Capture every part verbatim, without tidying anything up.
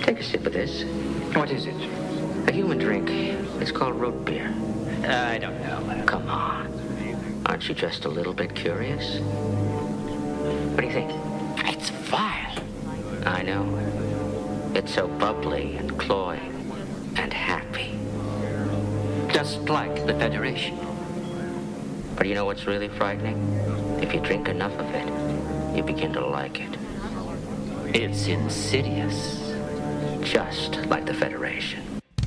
Take a sip of this. What is it? A human drink. It's called root beer. Uh, I don't know. Come on. Aren't you just a little bit curious? What do you think? It's vile. I know. It's so bubbly and cloying and happy. Just like the Federation. But you know what's really frightening? If you drink enough of it, you begin to like it. It's insidious. Just like the Federation.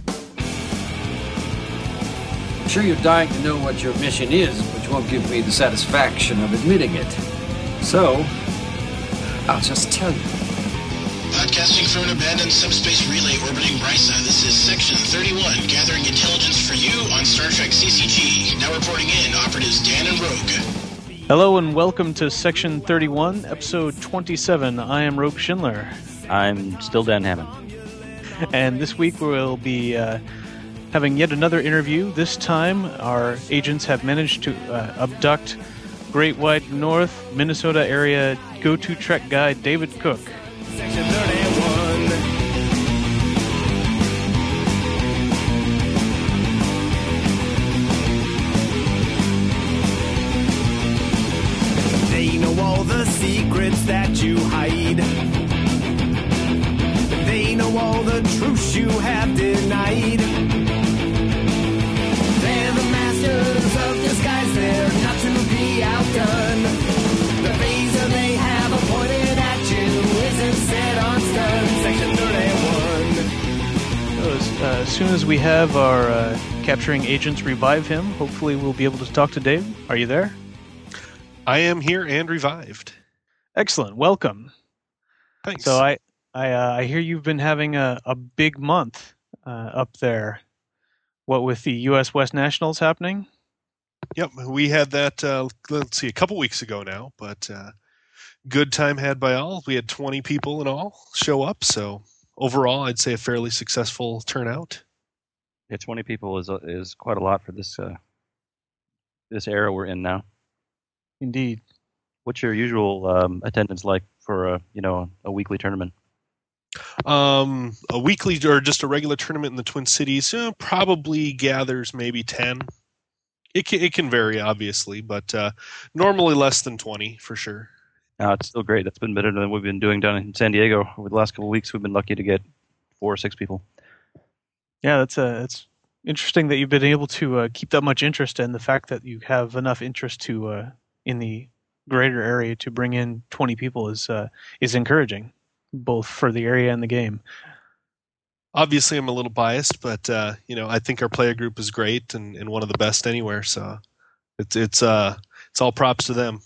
I'm sure you're dying to know what your mission is, but you won't give me the satisfaction of admitting it. So, I'll just tell you. Podcasting from an abandoned subspace relay orbiting Risa, this is Section thirty-one, gathering intelligence for you on Star Trek C C G. Now reporting in, operatives Dan and Rogue. Hello and welcome to Section thirty-one, Episode twenty-seven. I am Rogue Schindler. I'm still Dan Hammond. And this week we'll be uh, having yet another interview. This time our agents have managed to uh, abduct Great White North, Minnesota area go-to Trek guy David Cook. Section thirty-one. They know all the secrets that you hide. They know all the truths you have denied. They're the masters of disguise, they're not to be outdone. The phaser they have appointed at you isn't set on stun. Section thirty-one. So as, uh, as soon as we have our uh, capturing agents revive him, hopefully we'll be able to talk to Dave. Are you there? I am here and revived. Excellent. Welcome. Thanks. So I I, uh, I hear you've been having a, a big month uh, up there. What with the U S West Nationals happening? Yep, we had that, uh, let's see, a couple weeks ago now, but uh, good time had by all. We had twenty people in all show up, so overall I'd say a fairly successful turnout. Yeah, twenty people is is quite a lot for this uh, this era we're in now. Indeed. What's your usual um, attendance like for a you know a weekly tournament? Um, a weekly or just a regular tournament in the Twin Cities uh, probably gathers maybe ten. It can, it can vary, obviously, but uh, normally less than twenty for sure. Uh, it's still great. That's been better than we've been doing down in San Diego over the last couple of weeks. We've been lucky to get four or six people. Yeah, that's uh, it's interesting that you've been able to uh, keep that much interest, and the fact that you have enough interest to uh, in the greater area to bring in twenty people is uh, is encouraging, both for the area and the game. Obviously, I'm a little biased, but uh, you know, I think our player group is great and, and one of the best anywhere. So it's it's uh it's all props to them.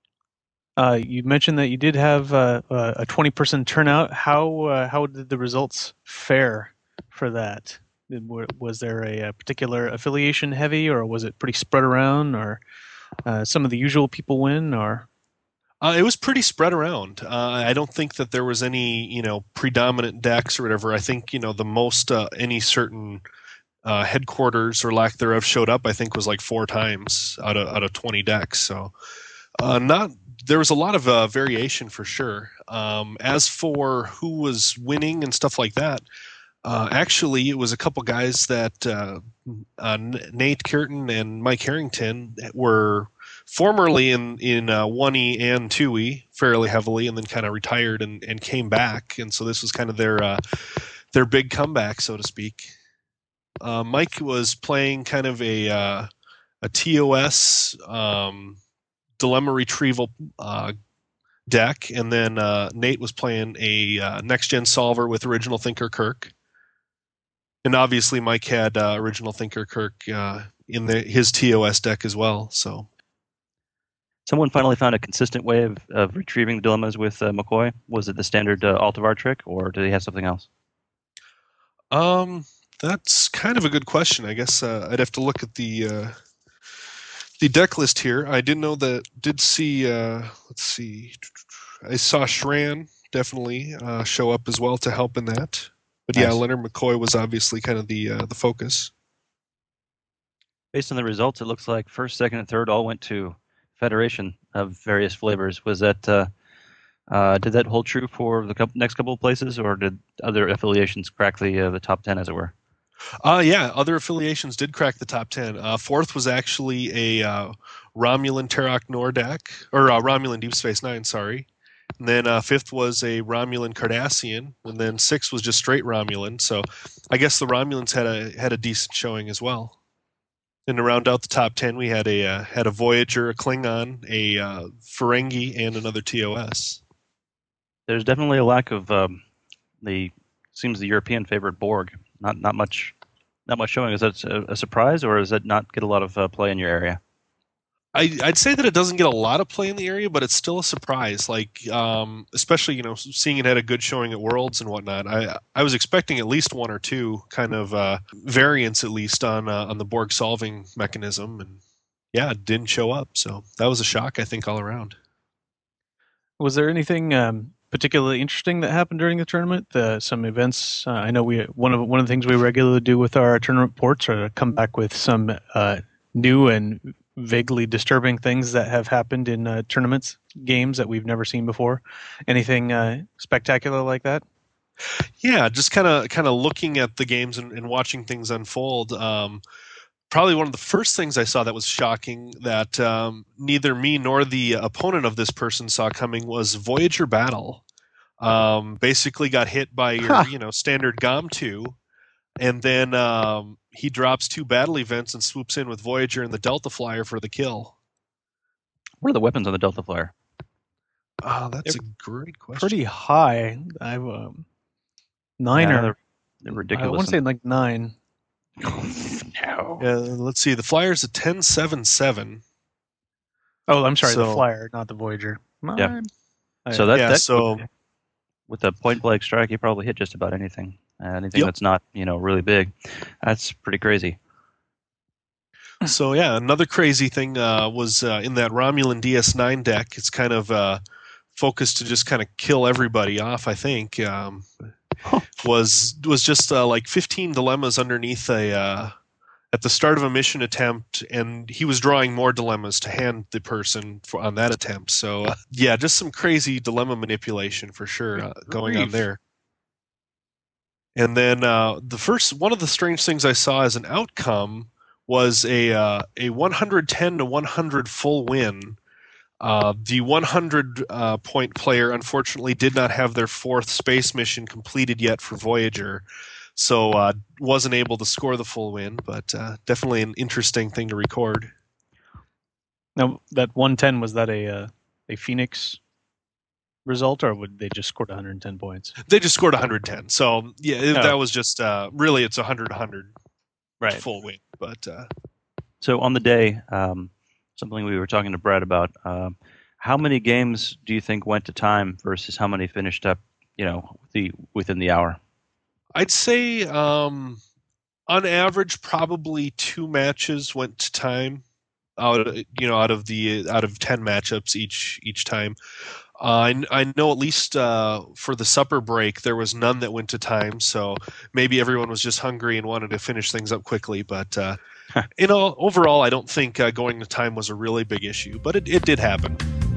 Uh, you mentioned that you did have uh, a twenty person turnout. How uh, how did the results fare for that? Did, was there a, a particular affiliation heavy, or was it pretty spread around, or uh, some of the usual people win, or? Uh, it was pretty spread around. Uh, I don't think that there was any, you know, predominant decks or whatever. I think, you know, the most uh, any certain uh, headquarters or lack thereof showed up, I think, was like four times out of out of twenty decks. So, uh, not there was a lot of uh, variation for sure. Um, as for who was winning and stuff like that, uh, actually, it was a couple guys that uh, uh, Nate Curtin and Mike Harrington were formerly in in uh, one E and two E fairly heavily, and then kind of retired and, and came back, and so this was kind of their uh, their big comeback, so to speak. Uh, Mike was playing kind of a uh, a T O S um, dilemma retrieval uh, deck, and then uh, Nate was playing a uh, next gen solver with Original Thinker Kirk, and obviously Mike had uh, Original Thinker Kirk uh, in the, his T O S deck as well, so. Someone finally found a consistent way of, of retrieving the dilemmas with uh, McCoy. Was it the standard uh, Altivar trick, or did he have something else? Um, that's kind of a good question. I guess uh, I'd have to look at the uh, the deck list here. I did know that. Did see. Uh, let's see. I saw Shran definitely uh, show up as well to help in that. But yeah, Nice. Leonard McCoy was obviously kind of the uh, the focus. Based on the results, it looks like first, second, and third all went to Federation of various flavors. Was that uh, Uh, did that hold true for the couple, next couple of places, or did other affiliations crack the uh, the top ten, as it were? Uh, yeah, other affiliations did crack the top ten. Uh, fourth was actually a uh, Romulan Terok Nordak, or uh, Romulan Deep Space Nine, sorry. And then uh, fifth was a Romulan Cardassian, and then sixth was just straight Romulan. So I guess the Romulans had a had a decent showing as well. And to round out the top ten, we had a uh, had a Voyager, a Klingon, a uh, Ferengi, and another T O S. There's definitely a lack of um, the seems the European favorite Borg. Not not much not much showing. Is that a, a surprise, or does that not get a lot of uh, play in your area? I, I'd say that it doesn't get a lot of play in the area, but it's still a surprise. Like, um, especially you know, seeing it had a good showing at Worlds and whatnot. I I was expecting at least one or two kind of uh, variants, at least on uh, on the Borg solving mechanism, and yeah, it didn't show up. So that was a shock, I think, all around. Was there anything um, particularly interesting that happened during the tournament? Uh, some events. Uh, I know we one of one of the things we regularly do with our tournament reports are to come back with some uh, new and vaguely disturbing things that have happened in uh, tournaments, games that we've never seen before. Anything uh, spectacular like that? Yeah, just kind of kind of looking at the games and, and watching things unfold. Um, probably one of the first things I saw that was shocking that um, neither me nor the opponent of this person saw coming was Voyager Battle. Um, basically got hit by your huh. you know standard G O M two, and then um, he drops two battle events and swoops in with Voyager and the Delta Flyer for the kill. What are the weapons on the Delta Flyer? Oh, that's they're a great question. Pretty high. I've um, nine yeah, or they're, they're ridiculous. I want to say like nine. No. Yeah, let's see. The Flyer's a ten seven seven. Oh, I'm sorry, so, the Flyer, not the Voyager. My, yeah. I, So that, yeah, that so would, with a point blank strike, you probably hit just about anything. Uh, anything yep. that's not, you know, really big. That's pretty crazy. So yeah, another crazy thing uh, was uh, in that Romulan D S nine deck. It's kind of uh, focused to just kind of kill everybody off. I think um, was was just uh, like fifteen dilemmas underneath a uh, at the start of a mission attempt, and he was drawing more dilemmas to hand the person for, on that attempt. So uh, yeah, just some crazy dilemma manipulation for sure uh, going on there. And then uh, the first one of the strange things I saw as an outcome was a uh, a one hundred ten to one hundred full win. Uh, the one hundred uh, point player unfortunately did not have their fourth space mission completed yet for Voyager, so uh, wasn't able to score the full win. But uh, definitely an interesting thing to record. Now that one ten, was that a uh, a Phoenix result, or would they just scored one hundred ten points? They just scored one hundred ten. So yeah, it, Oh. that was just uh, really it's one hundred one hundred Right. full win. But uh, So on the day, um, something we were talking to Brad about, um, how many games do you think went to time versus how many finished up, you know, the within the hour? I'd say um, on average, probably two matches went to time. Out, you know, out of the out of ten matchups each each time. Uh, I, I know at least uh, for the supper break there was none that went to time, so maybe everyone was just hungry and wanted to finish things up quickly. But uh, you know, overall, I don't think uh, going to time was a really big issue, but it, it did happen.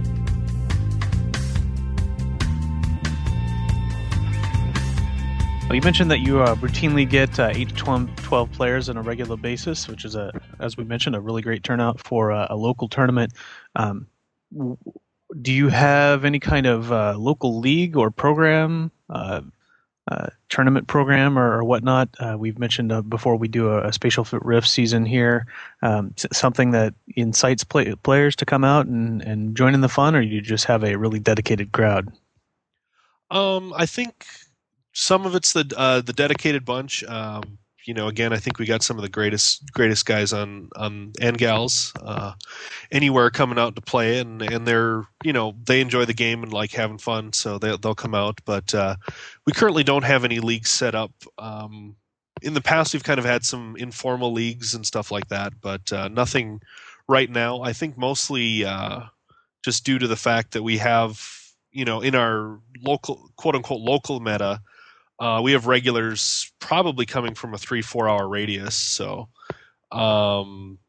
Well, you mentioned that you uh, routinely get uh, eight to twelve, twelve players on a regular basis, which is, a, as we mentioned, a really great turnout for uh, a local tournament. Um, w- do you have any kind of uh, local league or program, uh, uh, tournament program or, or whatnot? Uh, we've mentioned uh, before we do a, a Spatial Rift season here, um, something that incites play- players to come out and, and join in the fun, or you just have a really dedicated crowd? Um, I think some of it's the uh, the dedicated bunch. Um, you know, again, I think we got some of the greatest greatest guys on on and gals uh, anywhere coming out to play, and and they're you know they enjoy the game and like having fun, so they they'll come out. But uh, we currently don't have any leagues set up. Um, in the past, we've kind of had some informal leagues and stuff like that, but uh, nothing right now. I think mostly uh, just due to the fact that we have you know in our local quote unquote local meta. Uh, we have regulars probably coming from a three, four hour radius. So, um,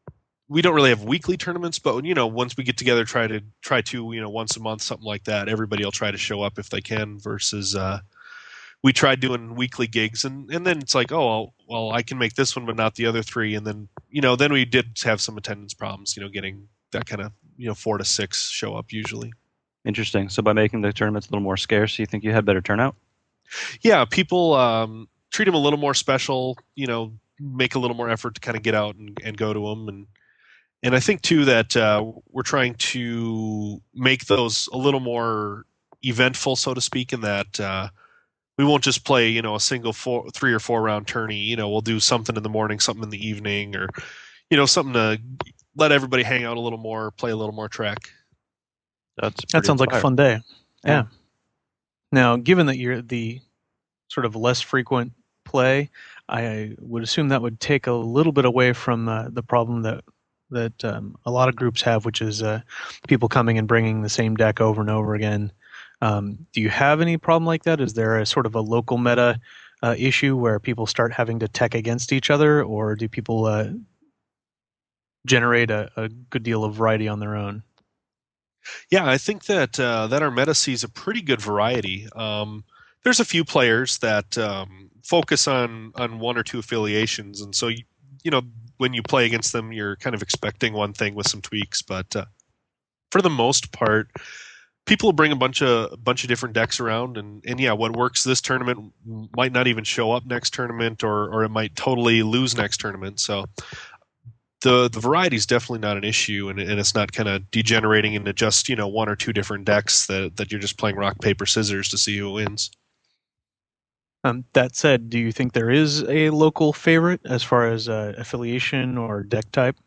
we don't really have weekly tournaments, but you know, once we get together, try to try to you know once a month, something like that. Everybody will try to show up if they can. Versus uh, we tried doing weekly gigs, and, and then it's like, oh well, well, I can make this one, but not the other three, and then you know, then we did have some attendance problems. You know, getting that kind of you know four to six show up usually. Interesting. So by making the tournaments a little more scarce, you think you had better turnout? Yeah, people um, treat them a little more special. You know, make a little more effort to kind of get out and, and go to them, and and I think too that uh, we're trying to make those a little more eventful, so to speak, in that uh, we won't just play you know a single four, three or four round tourney. You know, we'll do something in the morning, something in the evening, or you know something to let everybody hang out a little more, play a little more track. That's that sounds inspired. like a fun day. Yeah. Yeah. Now, given that you're the sort of less frequent play, I would assume that would take a little bit away from uh, the problem that that um, a lot of groups have, which is uh, people coming and bringing the same deck over and over again. Um, do you have any problem like that? Is there a sort of a local meta uh, issue where people start having to tech against each other, or do people uh, generate a, a good deal of variety on their own? Yeah, I think that uh, that our meta sees a pretty good variety. Um, there's a few players that um, focus on on one or two affiliations, and so you, you know when you play against them, you're kind of expecting one thing with some tweaks. But uh, for the most part, people bring a bunch of a bunch of different decks around, and, and yeah, what works this tournament might not even show up next tournament, or or it might totally lose next tournament. So the the variety is definitely not an issue, and, and it's not kind of degenerating into just you know one or two different decks that that you're just playing rock paper scissors to see who wins. Um, that said, do you think there is a local favorite as far as uh, affiliation or deck type?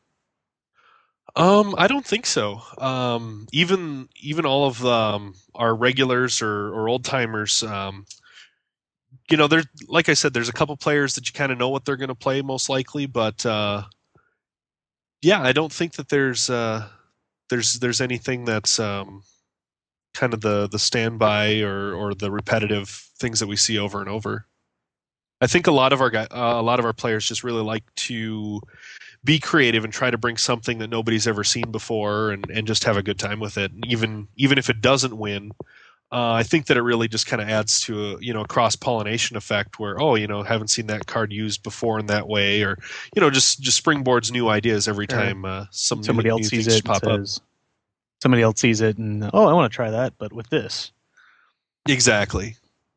Um, I don't think so. Um, even even all of um, our regulars or, or old timers, um, you know, there's like I said, there's a couple players that you kind of know what they're going to play most likely, but uh, yeah, I don't think that there's uh, there's there's anything that's um, kind of the the standby or or the repetitive things that we see over and over. I think a lot of our guy, uh, a lot of our players just really like to be creative and try to bring something that nobody's ever seen before, and, and just have a good time with it. And even even if it doesn't win, uh, I think that it really just kind of adds to a you know cross pollination effect where oh you know haven't seen that card used before in that way, or you know just just springboards new ideas every time uh, some somebody new, else new sees things it. pop And says, somebody else sees it and oh I want to try that, but with this. Exactly.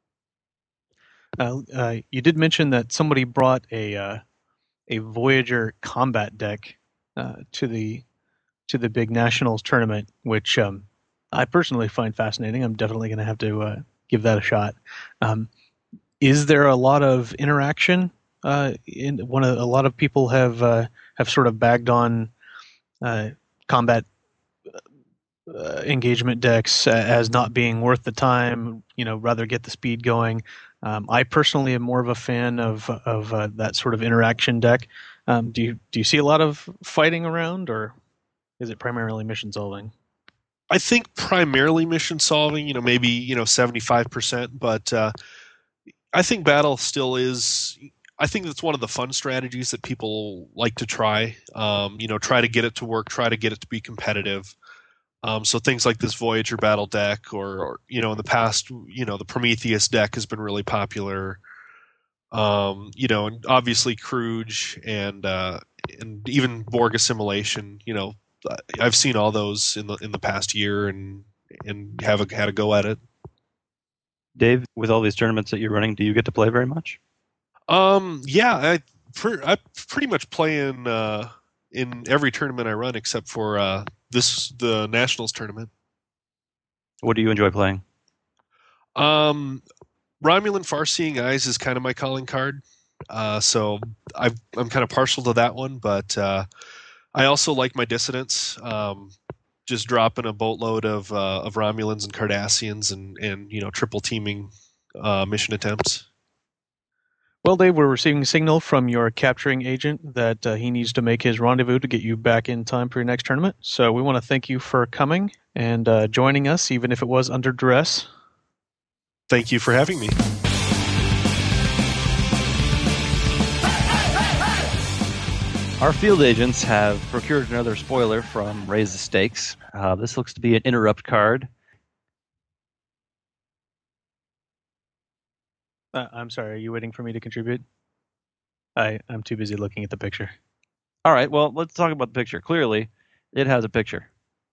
Uh, uh, you did mention that somebody brought a uh, a Voyager combat deck uh, to the to the big nationals tournament, which um, I personally find fascinating. I'm definitely going to have to uh, give that a shot. Um, is there a lot of interaction? Uh, in one, of, a lot of people have uh, have sort of bagged on uh, combat uh, engagement decks as not being worth the time. You know, rather get the speed going. Um, I personally am more of a fan of of uh, that sort of interaction deck. Um, do you do you see a lot of fighting around, or is it primarily mission solving? I think primarily mission solving. You know, maybe you know seventy-five percent, but uh, I think battle still is. I think that's one of the fun strategies that people like to try. Um, you know, try to get it to work, try to get it to be competitive. Um, so things like this Voyager battle deck, or, or you know, in the past, you know, the Prometheus deck has been really popular. Um, you know, and obviously Kruge and uh, and even Borg Assimilation. You know, I've seen all those in the in the past year, and and have a, had a go at it. Dave, with all these tournaments that you're running, do you get to play very much? Um, yeah, I per, I pretty much play in uh, in every tournament I run except for uh, this the Nationals tournament. What do you enjoy playing? Um, Romulan Far-Seeing Eyes is kind of my calling card, uh, so I've, I'm kind of partial to that one. But uh, I also like my Dissidents. Um, just dropping a boatload of uh, of Romulans and Cardassians, and and you know triple teaming uh, mission attempts. Well, Dave, we're receiving a signal from your capturing agent that uh, he needs to make his rendezvous to get you back in time for your next tournament. So we want to thank you for coming and uh, joining us, even if it was under duress. Thank you for having me. Our field agents have procured another spoiler from Raise the Stakes. Uh, this looks to be an interrupt card. Uh, I'm sorry, are you waiting for me to contribute? I, I'm too busy looking at the picture. All right, well, let's talk about the picture. Clearly, it has a picture.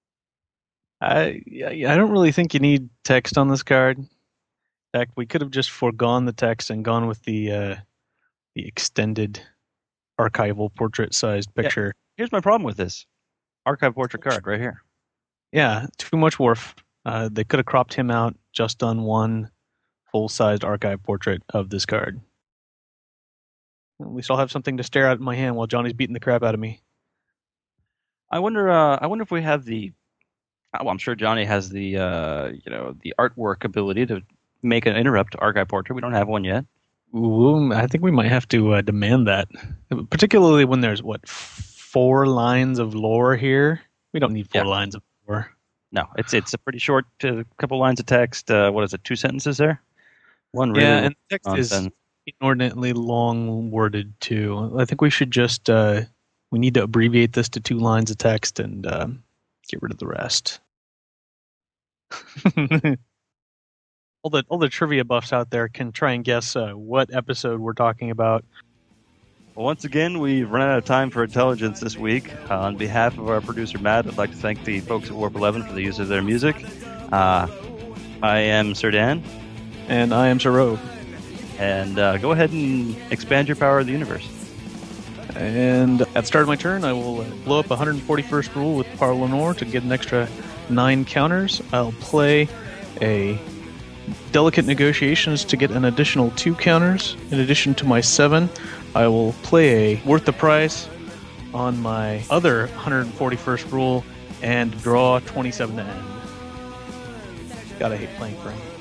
I I don't really think you need text on this card. In fact, we could have just foregone the text and gone with the uh, the extended archival portrait-sized picture. Yeah. Here's my problem with this. Archive portrait card right here. Yeah, too much Worf. Uh, they could have cropped him out, just done one full-sized archive portrait of this card. At least I'll have something to stare at in my hand while Johnny's beating the crap out of me. I wonder. Uh, I wonder if we have the. Well, I'm sure Johnny has the. Uh, you know, the artwork ability to make an interrupt archive portrait. We don't have one yet. Ooh, I think we might have to uh, demand that, particularly when there's what four lines of lore here. We don't need four Yeah. lines of lore. No, it's it's a pretty short, uh, couple lines of text. Uh, what is it? Two sentences there. One really. Yeah, and the text nonsense. is inordinately long worded too. I think we should just uh, we need to abbreviate this to two lines of text and um, get rid of the rest. all the all the trivia buffs out there can try and guess uh, what episode we're talking about. Well, once again, we've run out of time for intelligence this week. Uh, on behalf of our producer Matt, I'd like to thank the folks at Warp eleven for the use of their music. Uh, I am Sir Dan, And I am Zero. and uh, go ahead and expand your power of the universe. And at the start of my turn, I will uh, blow up one hundred forty-first rule with Parlenor to get an extra nine counters. I'll play a Delicate Negotiations to get an additional two counters. In addition to my seven, I will play a Worth the Price on my other one hundred forty-first rule and draw twenty-seven to end. Gotta hate playing Frank.